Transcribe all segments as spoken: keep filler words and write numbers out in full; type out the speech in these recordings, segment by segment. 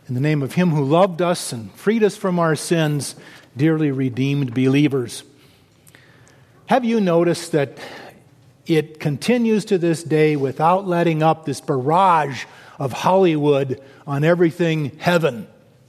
In the name of Him who loved us and freed us from our sins, dearly redeemed believers. Have you noticed that it continues to this day without letting up, this barrage of Hollywood on everything heaven?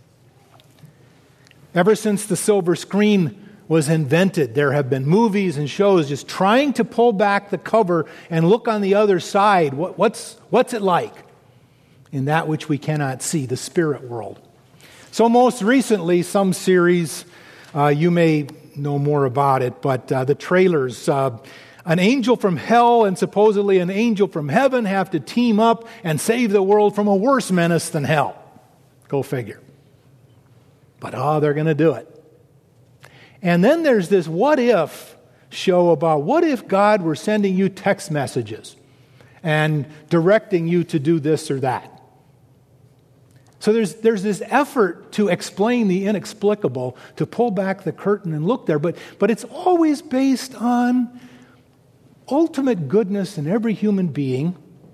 Ever since the silver screen was invented, there have been movies and shows just trying to pull back the cover and look on the other side. What, what's, what's it like in that which we cannot see, the spirit world? So most recently, some series, uh, you may know more about it, but uh, the trailers, uh, an angel from hell and supposedly an angel from heaven have to team up and save the world from a worse menace than hell. Go figure. But oh, they're going to do it. And then there's this what if show about what if God were sending you text messages and directing you to do this or that. So there's there's this effort to explain the inexplicable, to pull back the curtain and look there, but but it's always based on ultimate goodness in every human being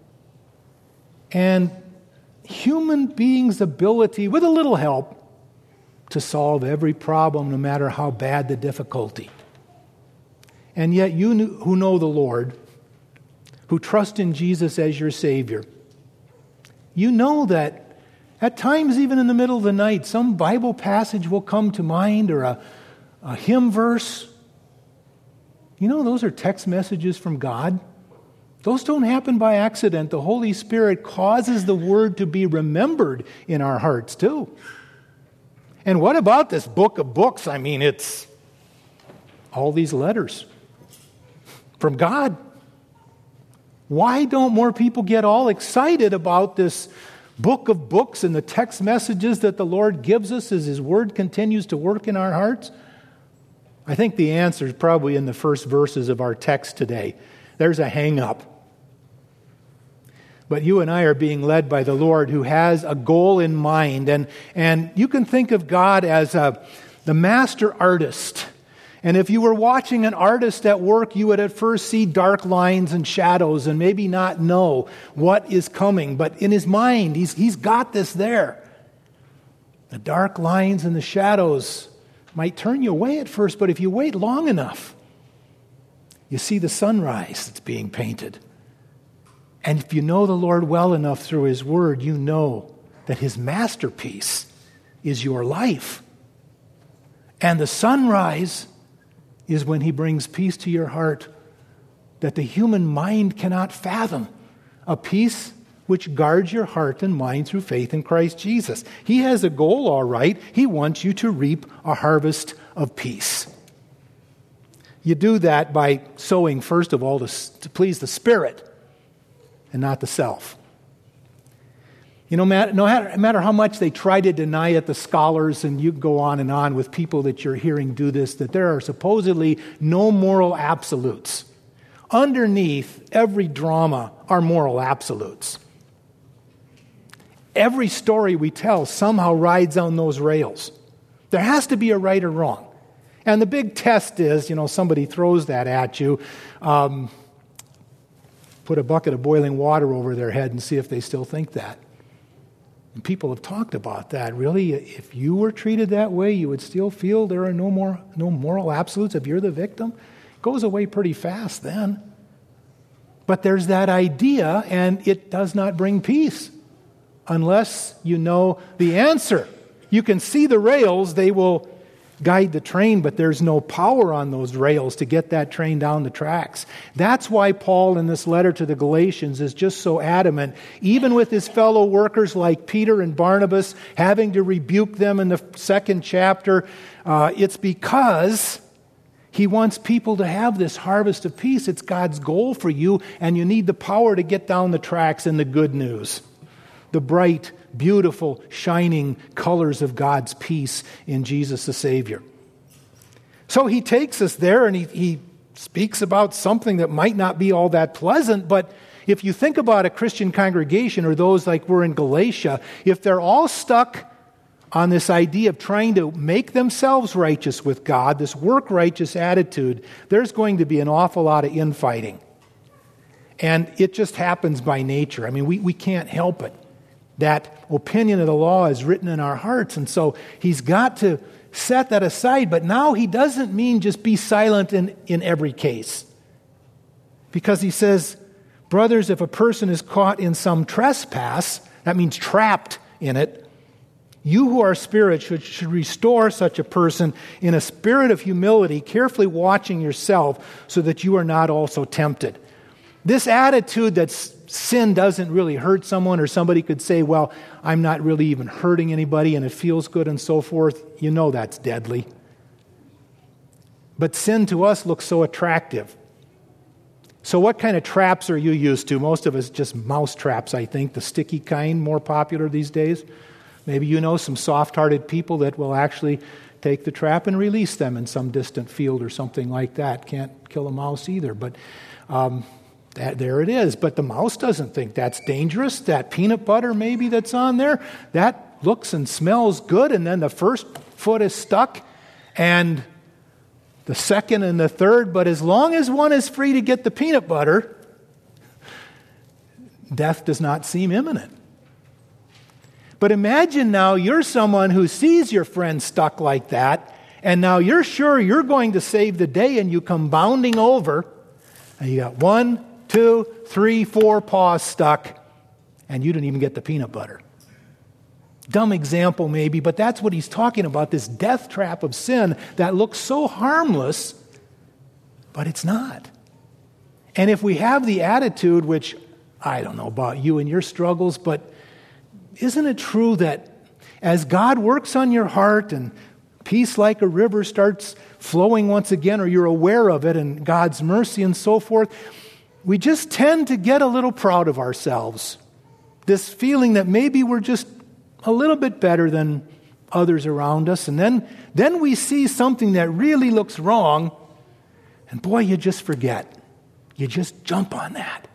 and human beings' ability, with a little help, to solve every problem, no matter how bad the difficulty. And yet you who know the Lord, who trust in Jesus as your Savior, you know that at times, even in the middle of the night, some Bible passage will come to mind or a, a hymn verse. You know, those are text messages from God. Those don't happen by accident. The Holy Spirit causes the Word to be remembered in our hearts too. And what about this book of books? I mean, it's all these letters from God. Why don't more people get all excited about this book of books and the text messages that the Lord gives us as His Word continues to work in our hearts? I think the answer is probably in the first verses of our text today. There's a hang-up. But you and I are being led by the Lord, who has a goal in mind. And, and you can think of God as a, the master artist. And if you were watching an artist at work, you would at first see dark lines and shadows and maybe not know what is coming. But in his mind, he's, he's got this there. The dark lines and the shadows might turn you away at first, but if you wait long enough, you see the sunrise that's being painted. And if you know the Lord well enough through His Word, you know that His masterpiece is your life. And the sunrise is when He brings peace to your heart that the human mind cannot fathom. A peace which guards your heart and mind through faith in Christ Jesus. He has a goal, all right. He wants you to reap a harvest of peace. You do that by sowing, first of all, to, to please the Spirit and not the self. You know, no matter, no matter how much they try to deny it, the scholars, and you go on and on with people that you're hearing do this, that there are supposedly no moral absolutes. Underneath every drama are moral absolutes. Every story we tell somehow rides on those rails. There has to be a right or wrong. And the big test is, you know, somebody throws that at you, um, put a bucket of boiling water over their head and see if they still think that. And people have talked about that. Really, if you were treated that way, you would still feel there are no more no moral absolutes if you're the victim? It goes away pretty fast then. But there's that idea, and it does not bring peace unless you know the answer. You can see the rails, they will guide the train, but there's no power on those rails to get that train down the tracks. That's why Paul in this letter to the Galatians is just so adamant, even with his fellow workers like Peter and Barnabas, having to rebuke them in the second chapter. Uh, it's because he wants people to have this harvest of peace. It's God's goal for you, and you need the power to get down the tracks in the good news. The bright, beautiful, shining colors of God's peace in Jesus the Savior. So he takes us there and he, he speaks about something that might not be all that pleasant, but if you think about a Christian congregation or those like we're in Galatia, if they're all stuck on this idea of trying to make themselves righteous with God, this work-righteous attitude, there's going to be an awful lot of infighting. And it just happens by nature. I mean, we, we can't help it. That opinion of the law is written in our hearts. And so he's got to set that aside. But now he doesn't mean just be silent in, in every case. Because he says, brothers, if a person is caught in some trespass, that means trapped in it, you who are spirit should, should restore such a person in a spirit of humility, carefully watching yourself so that you are not also tempted. This attitude that sin doesn't really hurt someone, or somebody could say, well, I'm not really even hurting anybody and it feels good and so forth, you know that's deadly. But sin to us looks so attractive. So what kind of traps are you used to? Most of us just mouse traps, I think, the sticky kind, more popular these days. Maybe you know some soft-hearted people that will actually take the trap and release them in some distant field or something like that. Can't kill a mouse either, but um, that, there it is. But the mouse doesn't think that's dangerous. That peanut butter maybe that's on there, that looks and smells good, and then the first foot is stuck, and the second and the third, but as long as one is free to get the peanut butter, death does not seem imminent. But imagine now you're someone who sees your friend stuck like that, and now you're sure you're going to save the day, and you come bounding over, and you got one, two, three, four paws stuck, and you didn't even get the peanut butter. Dumb example maybe, but that's what he's talking about, this death trap of sin that looks so harmless, but it's not. And if we have the attitude, which I don't know about you and your struggles, but isn't it true that as God works on your heart and peace like a river starts flowing once again, or you're aware of it and God's mercy and so forth, we just tend to get a little proud of ourselves. This feeling that maybe we're just a little bit better than others around us. And then, then we see something that really looks wrong, and boy, you just forget. You just jump on that.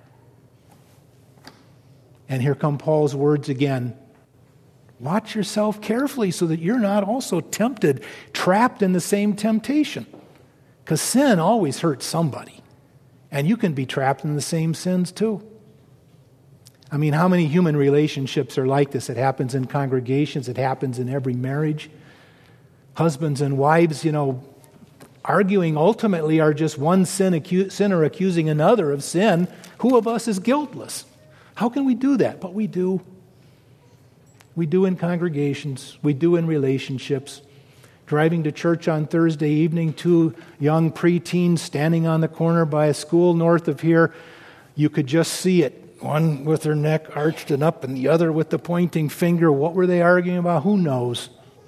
And here come Paul's words again. Watch yourself carefully so that you're not also tempted, trapped in the same temptation. Because sin always hurts somebody. And you can be trapped in the same sins too. I mean, how many human relationships are like this? It happens in congregations. It happens in every marriage. Husbands and wives, you know, arguing ultimately are just one sin acu- sinner accusing another of sin. Who of us is guiltless? How can we do that? But we do. We do in congregations. We do in relationships. Driving to church on Thursday evening, two young preteens standing on the corner by a school north of here. You could just see it. One with her neck arched and up, and the other with the pointing finger. What were they arguing about? Who knows?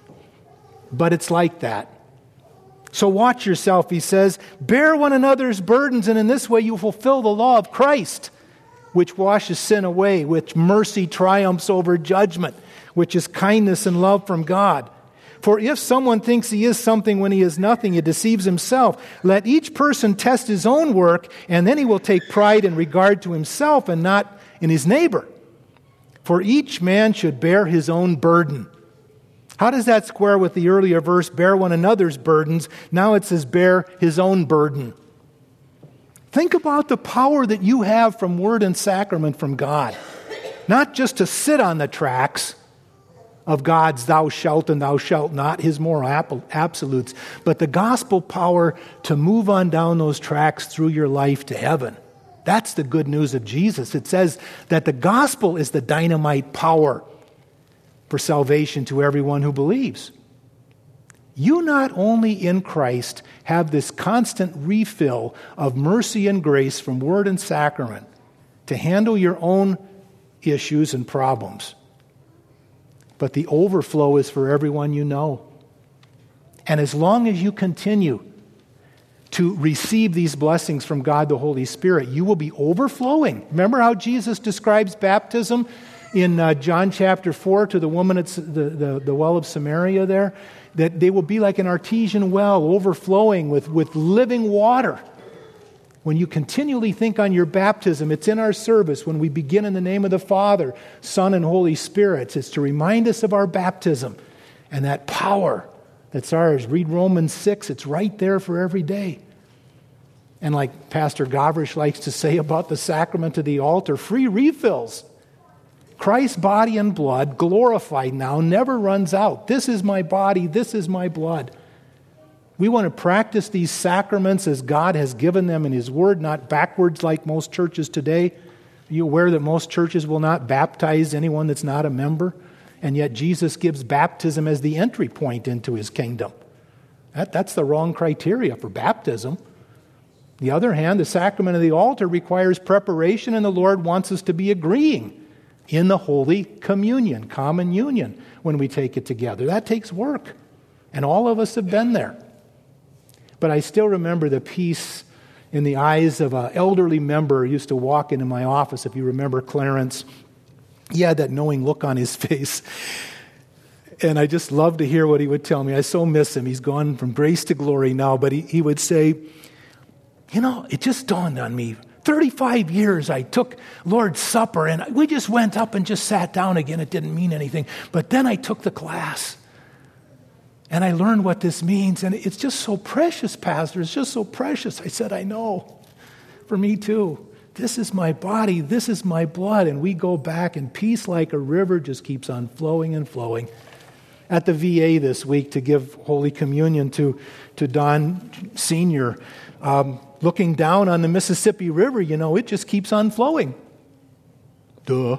But it's like that. So watch yourself, he says. Bear one another's burdens, and in this way you fulfill the law of Christ, which washes sin away, which mercy triumphs over judgment, which is kindness and love from God. For if someone thinks he is something when he is nothing, he deceives himself. Let each person test his own work, and then he will take pride in regard to himself and not in his neighbor. For each man should bear his own burden. How does that square with the earlier verse, bear one another's burdens? Now it says, bear his own burden. Think about the power that you have from word and sacrament from God. Not just to sit on the tracks of God's thou shalt and thou shalt not, his moral absolutes, but the gospel power to move on down those tracks through your life to heaven. That's the good news of Jesus. It says that the gospel is the dynamite power for salvation to everyone who believes. You not only in Christ have this constant refill of mercy and grace from word and sacrament to handle your own issues and problems, but the overflow is for everyone you know. And as long as you continue to receive these blessings from God the Holy Spirit, you will be overflowing. Remember how Jesus describes baptism in uh, John chapter four to the woman at the, the, the well of Samaria there? That they will be like an artesian well overflowing with, with living water. When you continually think on your baptism, it's in our service when we begin in the name of the Father, Son, and Holy Spirit. It's to remind us of our baptism and that power that's ours. Read Romans six. It's right there for every day. And like Pastor Gavrish likes to say about the sacrament of the altar, free refills. Christ's body and blood, glorified now, never runs out. This is my body, this is my blood. We want to practice these sacraments as God has given them in His Word, not backwards like most churches today. Are you aware that most churches will not baptize anyone that's not a member? And yet Jesus gives baptism as the entry point into His kingdom. That, that's the wrong criteria for baptism. On the other hand, the sacrament of the altar requires preparation, and the Lord wants us to be agreeing in the Holy Communion, common union, when we take it together. That takes work, and all of us have been there. But I still remember the peace in the eyes of an elderly member who used to walk into my office. If you remember Clarence, he had that knowing look on his face. And I just loved to hear what he would tell me. I so miss him. He's gone from grace to glory now. But he, he would say, you know, it just dawned on me. thirty-five years I took Lord's Supper, and we just went up and just sat down again. It didn't mean anything. But then I took the class, and I learned what this means. And it's just so precious, Pastor. It's just so precious. I said, I know. For me too. This is my body. This is my blood. And we go back, and peace like a river just keeps on flowing and flowing. At the V A this week to give Holy Communion to, to Don Senior, um, looking down on the Mississippi River, you know, it just keeps on flowing. Duh.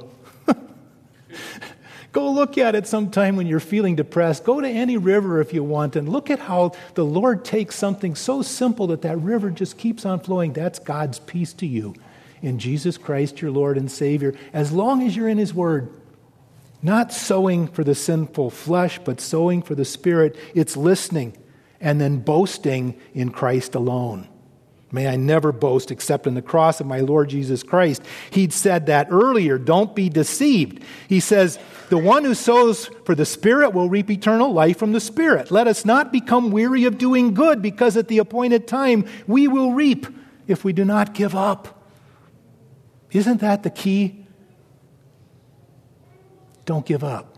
Go look at it sometime when you're feeling depressed. Go to any river if you want and look at how the Lord takes something so simple that that river just keeps on flowing. That's God's peace to you in Jesus Christ, your Lord and Savior, as long as you're in His Word. Not sowing for the sinful flesh, but sowing for the Spirit. It's listening and then boasting in Christ alone. May I never boast except in the cross of my Lord Jesus Christ. He'd said that earlier. Don't be deceived. He says, the one who sows for the Spirit will reap eternal life from the Spirit. Let us not become weary of doing good, because at the appointed time we will reap if we do not give up. Isn't that the key? Don't give up.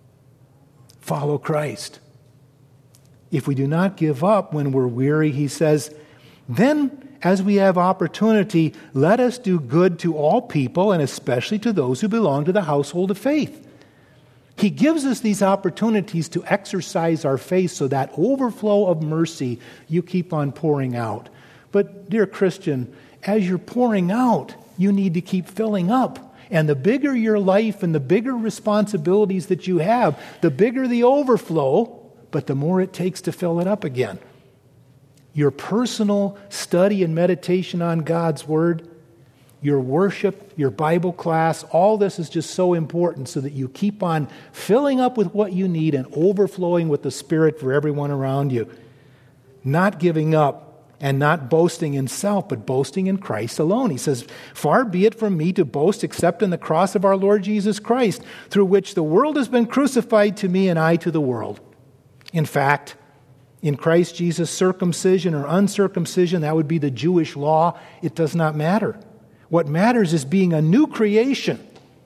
Follow Christ. If we do not give up when we're weary, he says, then as we have opportunity, let us do good to all people, and especially to those who belong to the household of faith. He gives us these opportunities to exercise our faith so that overflow of mercy you keep on pouring out. But, dear Christian, as you're pouring out, you need to keep filling up. And the bigger your life and the bigger responsibilities that you have, the bigger the overflow, but the more it takes to fill it up again. Your personal study and meditation on God's Word, your worship, your Bible class, all this is just so important so that you keep on filling up with what you need and overflowing with the Spirit for everyone around you. Not giving up and not boasting in self, but boasting in Christ alone. He says, far be it from me to boast except in the cross of our Lord Jesus Christ, through which the world has been crucified to me and I to the world. In fact, in Christ Jesus, circumcision or uncircumcision, that would be the Jewish law, it does not matter. What matters is being a new creation.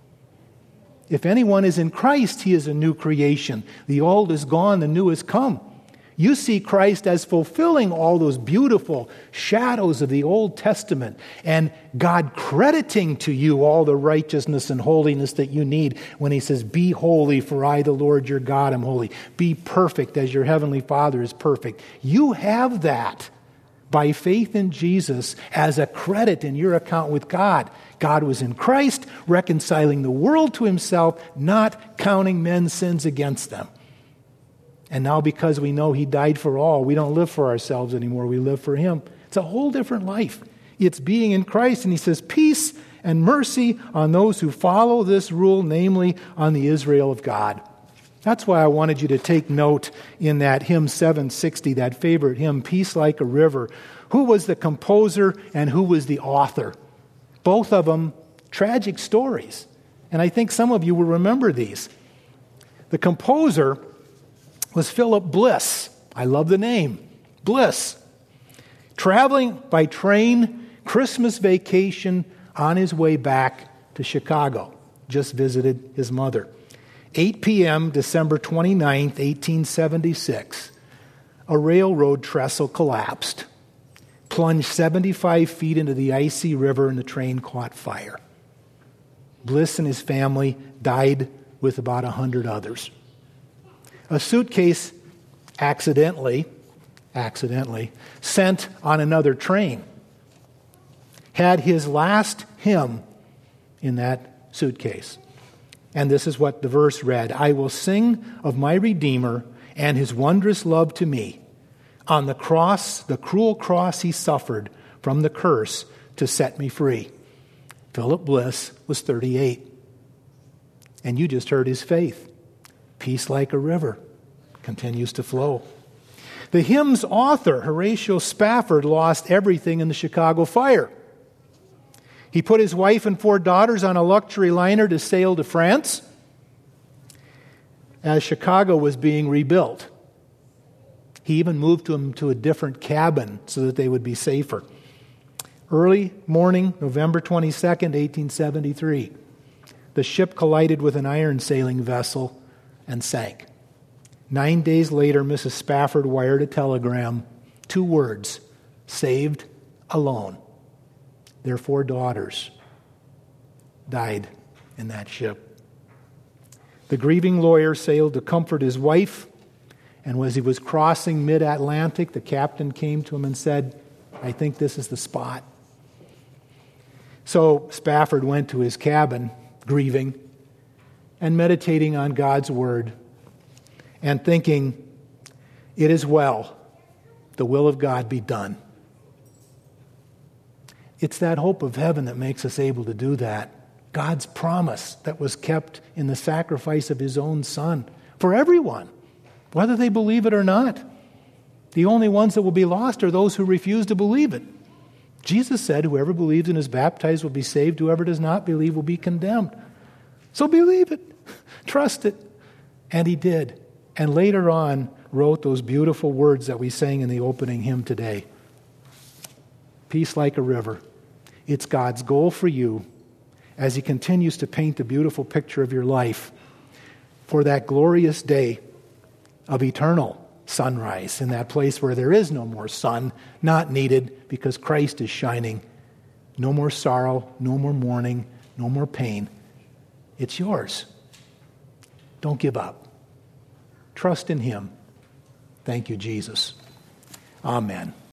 If anyone is in Christ, he is a new creation. The old is gone, the new has come. You see Christ as fulfilling all those beautiful shadows of the Old Testament, and God crediting to you all the righteousness and holiness that you need when he says, be holy, for I, the Lord your God, am holy. Be perfect as your heavenly Father is perfect. You have that by faith in Jesus as a credit in your account with God. God was in Christ, reconciling the world to himself, not counting men's sins against them. And now because we know he died for all, we don't live for ourselves anymore. We live for him. It's a whole different life. It's being in Christ. And he says, peace and mercy on those who follow this rule, namely on the Israel of God. That's why I wanted you to take note in that hymn seven sixty, that favorite hymn, Peace Like a River. Who was the composer and who was the author? Both of them tragic stories. And I think some of you will remember these. The composer was Philip Bliss. I love the name. Bliss. Traveling by train, Christmas vacation, on his way back to Chicago. Just visited his mother. eight p.m., December twenty-ninth, eighteen seventy-six. A railroad trestle collapsed. Plunged seventy-five feet into the icy river, and the train caught fire. Bliss and his family died with about a hundred others. A suitcase accidentally, accidentally, sent on another train had his last hymn in that suitcase. And this is what the verse read: I will sing of my Redeemer and his wondrous love to me. On the cross, the cruel cross he suffered from the curse to set me free. Philip Bliss was thirty-eight. And you just heard his faith. Peace like a river continues to flow. The hymn's author, Horatio Spafford, lost everything in the Chicago fire. He put his wife and four daughters on a luxury liner to sail to France as Chicago was being rebuilt. He even moved them to a different cabin so that they would be safer. Early morning, November twenty-second, eighteen seventy-three, the ship collided with an iron sailing vessel and sank. Nine days later, Missus Spafford wired a telegram, two words: saved alone. Their four daughters died in that ship. The grieving lawyer sailed to comfort his wife, and as he was crossing mid-Atlantic, the captain came to him and said, I think this is the spot. So Spafford went to his cabin, grieving, and meditating on God's word, and thinking, it is well, the will of God be done. It's that hope of heaven that makes us able to do that. God's promise that was kept in the sacrifice of his own Son for everyone, whether they believe it or not. The only ones that will be lost are those who refuse to believe it. Jesus said, whoever believes and is baptized will be saved. Whoever does not believe will be condemned. So believe it. Trust it. And he did. And later on wrote those beautiful words that we sang in the opening hymn today. Peace like a river. It's God's goal for you as he continues to paint the beautiful picture of your life for that glorious day of eternal sunrise in that place where there is no more sun, not needed because Christ is shining. No more sorrow, no more mourning, no more pain. It's yours. Don't give up. Trust in him. Thank you, Jesus. Amen.